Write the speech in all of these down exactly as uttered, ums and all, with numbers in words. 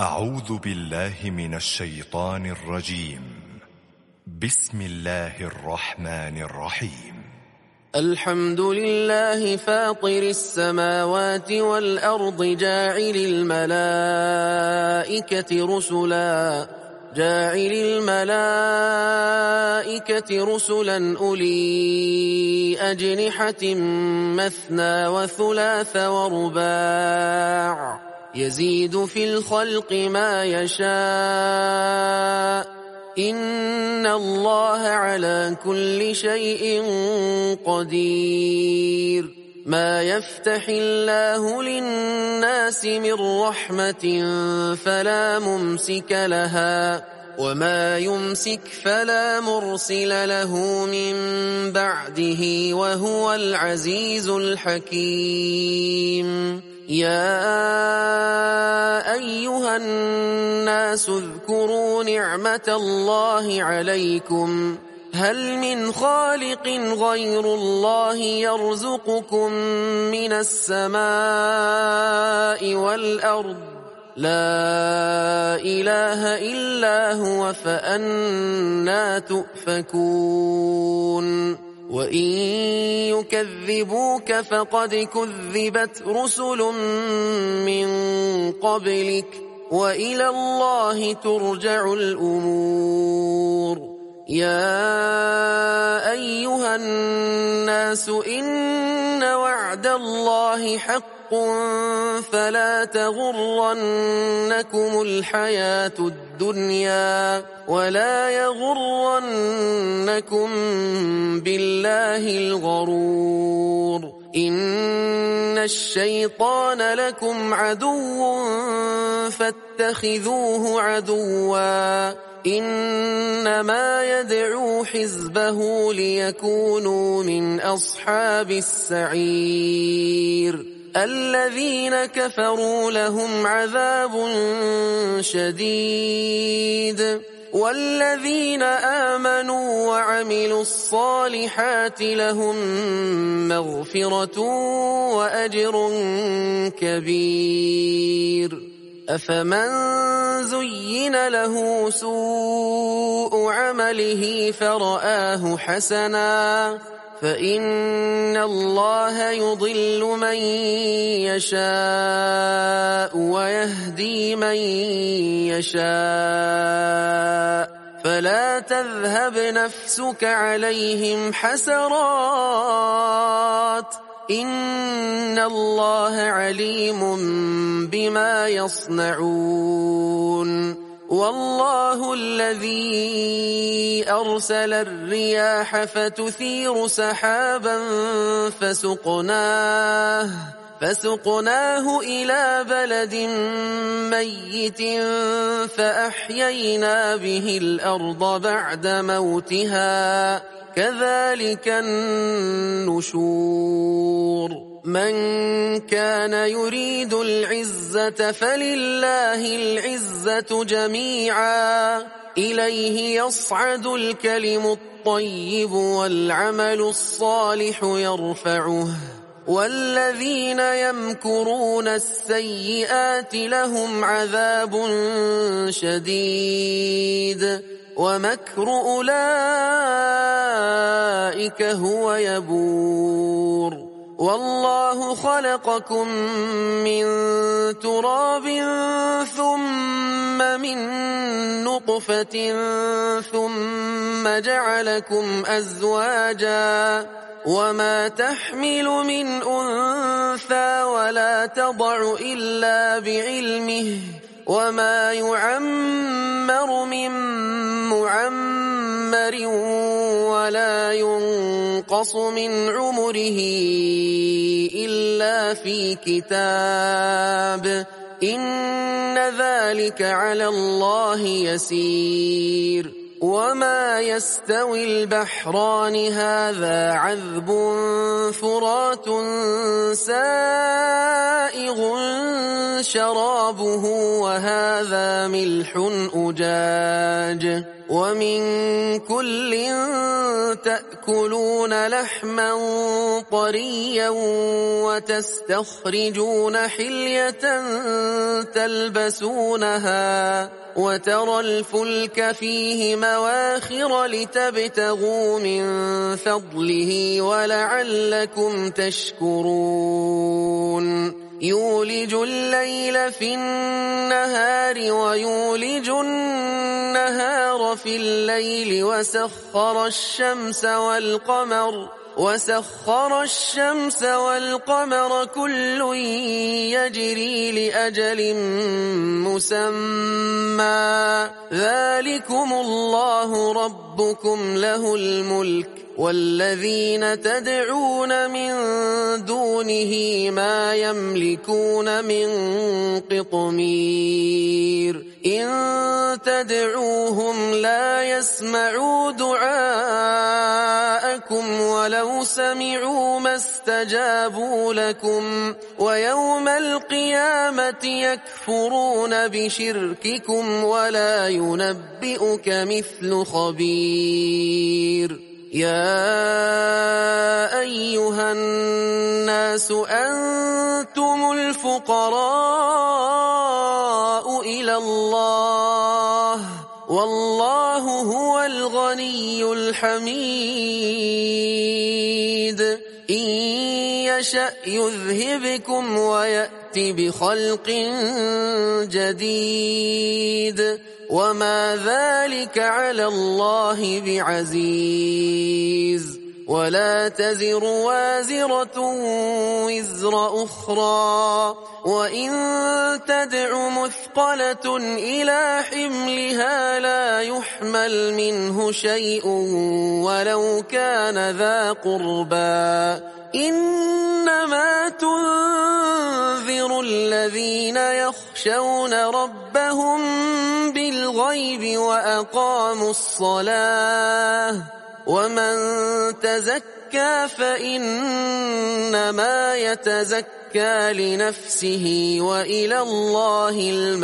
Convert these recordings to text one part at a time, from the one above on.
أعوذ بالله من الشيطان الرجيم. بسم الله الرحمن الرحيم. الحمد لله فاطر السماوات والأرض جاعل الملائكة رسلا جاعل الملائكة رسلا أولي أجنحة مثنى وثلاث ورباع يزيد في الخلق ما يشاء إن الله على كل شيء قدير. ما يفتح الله للناس من رحمة فلا ممسك لها وما يمسك فلا مرسل له من بعده وهو العزيز الحكيم. يا أيها الناس اذكروا نعمة الله عليكم هل من خالق غير الله يرزقكم من السماء والأرض لا إله إلا هو فأنى تؤفكون. وإن يكذبوك فقد كذبت رسل من قبلك وإلى الله ترجع الأمور. يا أيها الناس إن وعد الله حق فلا تغرنكم الحياة الدنيا ولا يغرنكم بالله الغرور. إن الشيطان لكم عدو فاتخذوه عدوا إنما يدعو حزبه ليكونوا من أصحاب السعير. الذين كفروا لهم عذاب شديد والذين آمنوا وعملوا الصالحات لهم مغفرة وأجر كبير. أفمن زين له سوء عمله فرآه حسنا فإن الله يضل من يشاء ويهدي من يشاء فلا تذهب نفسك عليهم حسرات إن الله عليم بما يصنعون. والله الذي أرسل الرياح فتثير سحابا فسقناه فسقناه إلى بلد ميت فأحيينا به الأرض بعد موتها كذلك النشور. من كان يريد العزة فلله العزة جميعا إليه يصعد الكلم الطيب والعمل الصالح يرفعه والذين يمكرون السيئات لهم عذاب شديد ومكر أولئك هو يبور. والله خلقكم من تراب ثم من نطفة ثم جعلكم أزواجا وما تحمل من أنثى ولا تضع إلا بعلمه وما يعمر من معمر ولا ينقص من عمره إلا في كتاب إن ذلك على الله يسير. وما يستوي البحران هذا عذب فرات سائغ شرابه وهذا ملح أجاج ومن كل تأكلون لحما طريا وتستخرجون حلية تلبسونها وترى الفلك فيه مواخر لتبتغوا من فضله ولعلكم تشكرون يولج الليل في النهار ويولج النهار في الليل وسخر الشمس والقمر وسخر الشمس والقمر كل يجري لأجل مسمى ذلكم الله ربكم له الملك والذين تدعون من دونه ما يملكون من قطمير إن تدعوهم لا يسمعوا دعاءكم ولو سمعوا ما استجابوا لكم ويوم القيامة يكفرون بشرككم ولا ينبئك مثل خبير يا أيها الناس أنتم الفقراء إلى الله والله هو الغني الحميد إن يشأ يذهبكم ويأت بخلق جديد وما ذلك على الله بعزيز ولا تزر وازرة وزر أخرى وإن تدع مثقلة إلى حملها لا يحمل منه شيء ولو كان ذا قربى إنما تنذر الذين يخشون ربهم بالغيب وأقاموا الصلاة ومن تزكى فإنما يتزكى لنفسه وإلى الله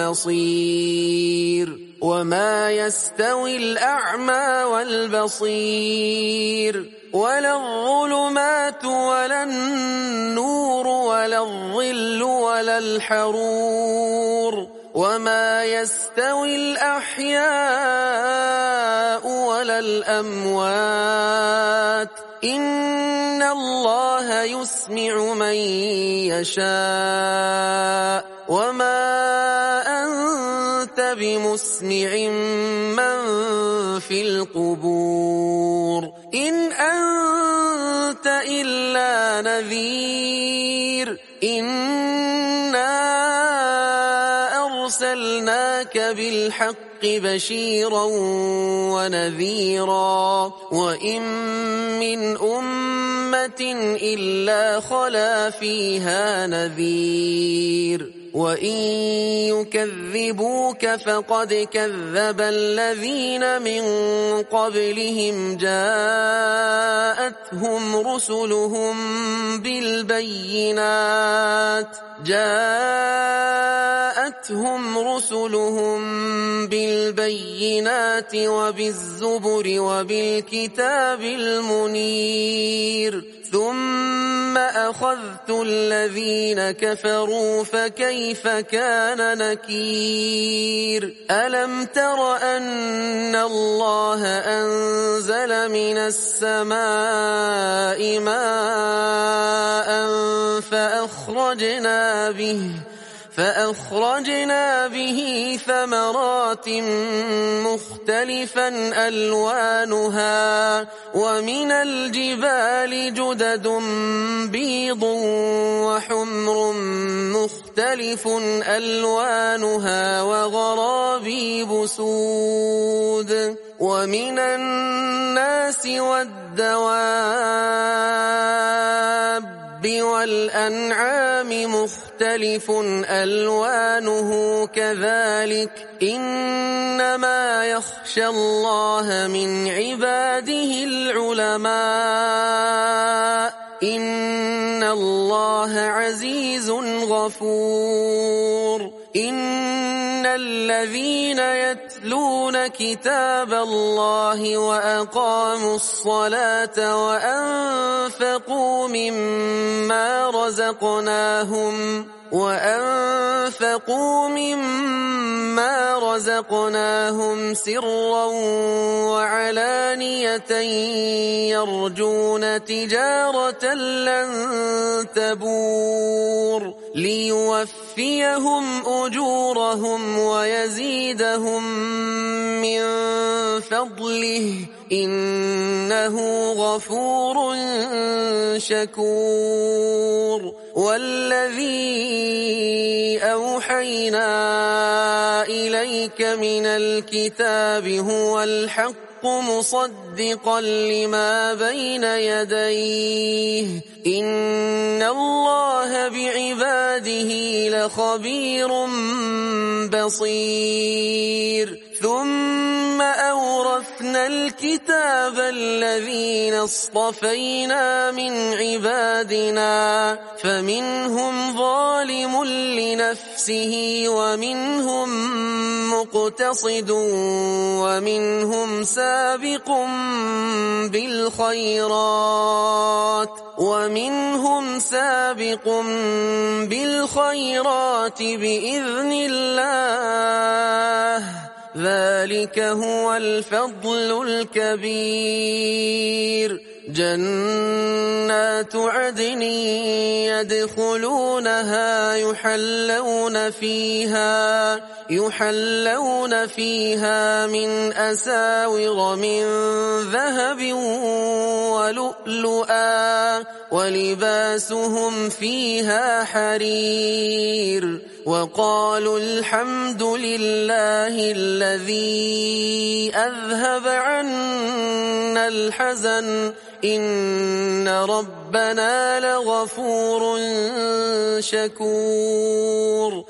المصير وما يستوي الأعمى والبصير ولا الظلمات ولا النور ولا الظل ولا الحرور وما يستوي الأحياء ولا الأموات إن الله يسمع من يشاء وما أنت بمسمع من في القبور إن أنت إلا نذير إنا أرسلناك بالحق بشيرا ونذيرا وإن من أمة إلا خلا فيها نذير وإن يكذبوك فقد كذب الذين من قبلهم جاءتهم رسلهم بالبينات جاءتهم رسلهم بالبينات وبالزبر وبالكتاب المنير ثم أخذت الذين كفروا فكيف كان نكير ألم تر أن الله أنزل من السماء ماء فأخرجنا به فأخرجنا به ثمرات مختلفا ألوانها ومن الجبال جدد بيض وحمر مختلف ألوانها وغرابيب سود ومن الناس والدواب والأنعام مختلف ألوانه كذلك إنما يخشى الله من عباده العلماء إن الله عزيز غفور إن الذين يتلون كتاب الله وأقاموا الصلاة وأنفقوا مما رزقناهم وأنفقوا مما رزقناهم سرا وعلانية يرجون تجارة لن تبور ليوفيهم أجورهم ويزيدهم من فضله إنه غفور شكور. والذي أوحينا إليك من الكتاب هو الحق مصدقا لما بين يديه إن الله بعباده لخبير بصير. ثم أورثنا الكتاب الذين اصطفينا من عبادنا فمنهم ظالم لنفسه ومنهم مقتصد ومنهم سابق بالخيرات ومنهم سابق بالخيرات بإذن الله ذلك هو الفضل الكبير. جنات عدن يدخلونها يحلون فيها يحلون فيها من أساور من ذهب ولؤلؤا ولباسهم فيها حرير. وقالوا الحمد لله الذي أذهب عنا الحزن إن ربنا لغفور شكور.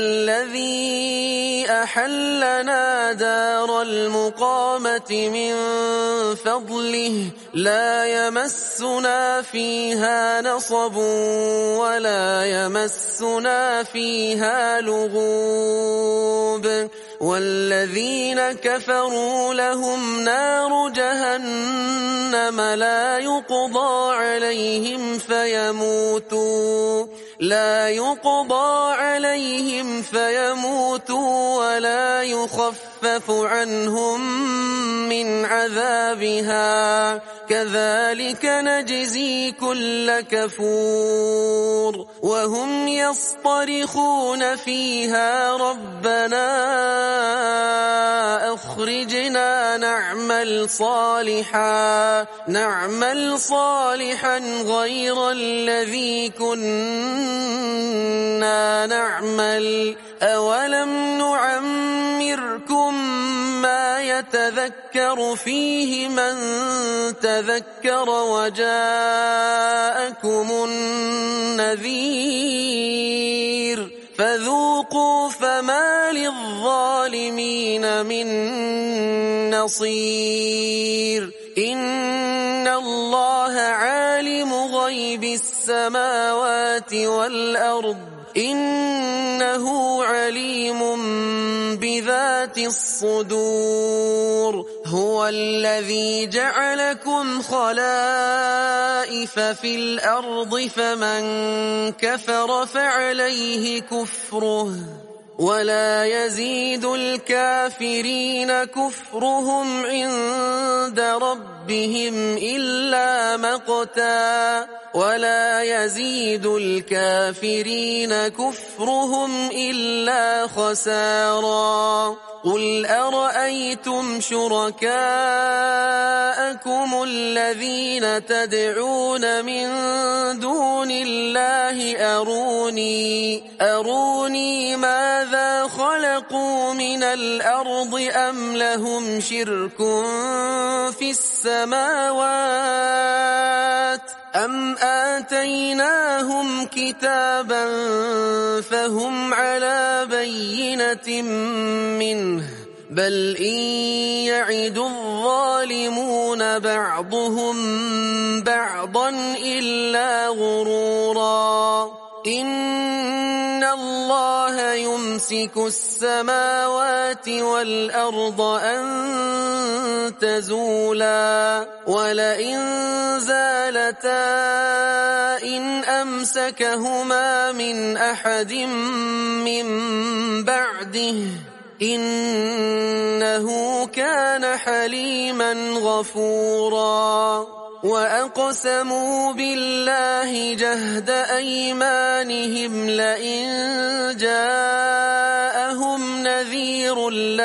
الذي أحلنا دار المقامة من فضله لا يمسنا فيها نصب ولا يمسنا فيها لغوب. والذين كفروا لهم نار جهنم لا يقضى عليهم فيموتوا لا يقضى عليهم فيموتوا ولا يخفف عنهم من عذابها كذلك نجزي كل كفور. وهم يصطرخون فيها ربنا أخرجنا نعمل صالحا نعمل صالحا غير الذي كنا نعمل أولم نعمركم ما يتذكر فيه من تذكر وجاءكم النذير فذوقوا فما للظالمين من نصير. إن الله عالم غيب السماوات والأرض إنه عليم بذات الصدور. هو الذي جعلكم خلائف في الأرض فمن كفر فعليه كفره ولا يزيد الكافرين كفرهم عند ربهم إلا مقتا ولا يزيد الكافرين كفرهم إلا خسارا. قل أرأيتم شركاءكم الذين تدعون من دون الله أروني أروني ماذا خلقوا من الأرض أم لهم شرك في السماوات أم آتيناهم كتابا فهم على بينة منه بل إن يعد الظالمون بعضهم بعضا إلا غرورا. إن الله يمسك يمسك السماوات والأرض أن تزولا ولئن زالتا إن أمسكهما من أحد من بعده إنه كان حليما غفورا وأقسموا بالله جهد أيمانهم لئن جاءهم نذير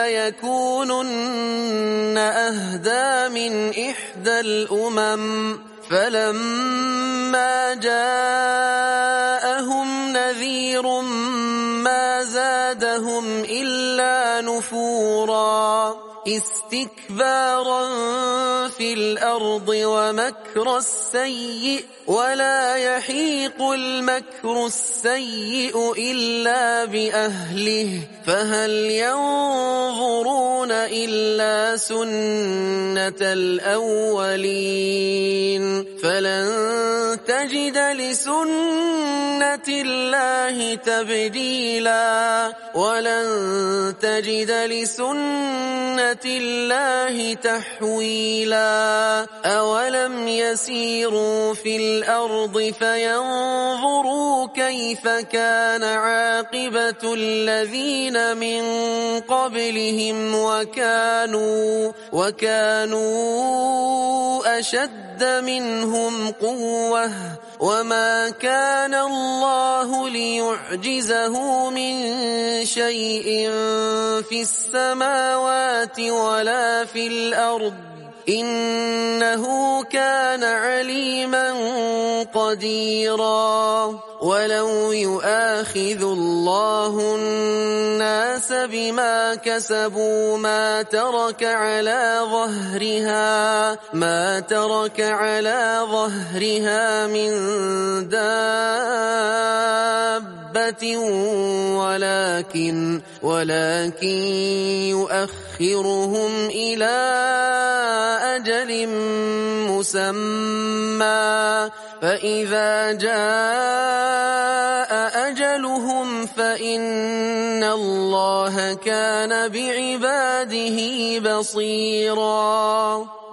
ليكونن أهدى من إحدى الأمم فلما جاءهم نذير ما زادهم إلا نفورا استكبارا في الأرض ومكر السيء ولا يحيق المكر السيء إلا بأهله فهل ينظرون إلا سنة الأولين فلن تجد لسنة الله تبديلا ولن تجد لسنة الله تحويلا أولم يسيروا في الأرض فينظروا كيف كان عاقبة الذين من قبلهم وكانوا وكانوا أشد منهم قوة وما كان الله ليعجزه من شيء في السماوات ولا في الأرض إنه كان عليما قديرا ولو يؤاخذ الله الناس بما كسبوا ما ترك على ظهرها ما ترك على ظهرها من دابة ولكن ولكن يؤخرهم إلى أجل مسمى فإذا جاء أجلهم فإن الله كان بعباده بصيرا